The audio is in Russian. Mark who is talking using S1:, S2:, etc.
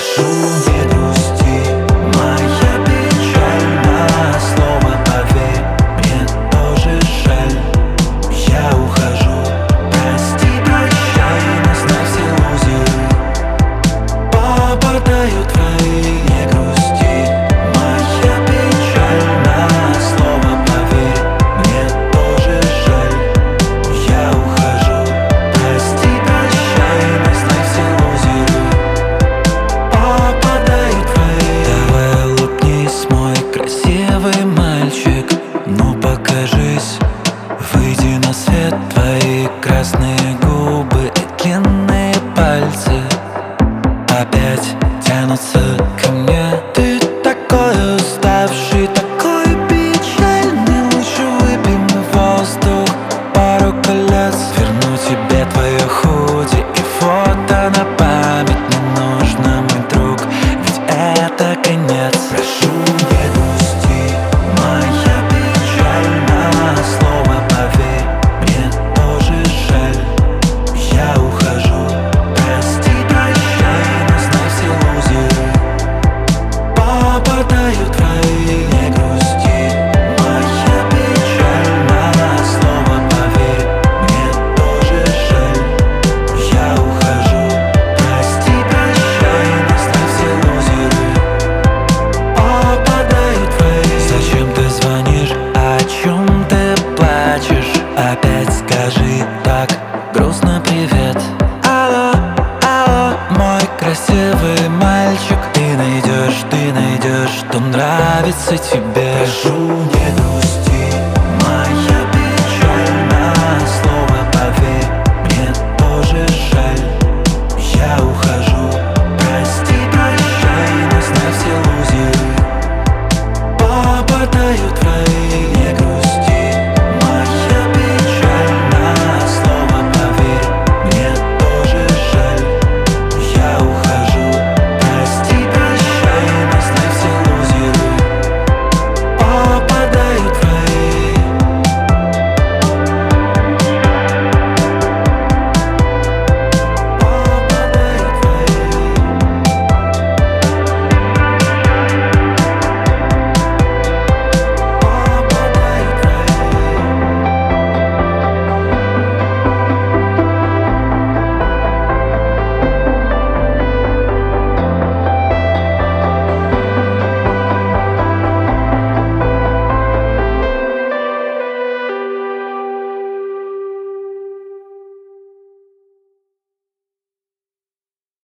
S1: Прошу, не грусти, моя печаль, на слово поверь, мне тоже жаль. Я ухожу, прости, прощай, но знай, все лузеры попадают в рай. Не грусти, моя печаль, на слово поверь, мне тоже жаль. Я ухожу, прости, прощай, но знай, все лузеры попадают в рай. Давай улыбнись, мой красивый мальчик, ну покажись, выйди на свет. Твои красные губы и длинные пальцы опять тянутся ко мне. Ты такой уставший, такой печальный, лучше выпьем воздух пару колец. Верну тебе твое худи и фото на память. Не нужно, мой друг, ведь это конец. Прошу, не грусти, моя печаль, на слово поверь, мне тоже жаль. Я ухожу, прости, прощай, но знай, все лузеры попадают в рай. Не грусти, моя печаль, на слово поверь, мне тоже жаль. Я ухожу, прости, прощай, но знай, все лузеры попадают в рай. Зачем ты звонишь, о чем ты плачешь? Опять скажи так грустно привет. Алло, алло, мой красивый мальчик, ты найдешь, что нравится тебе. Прошу, не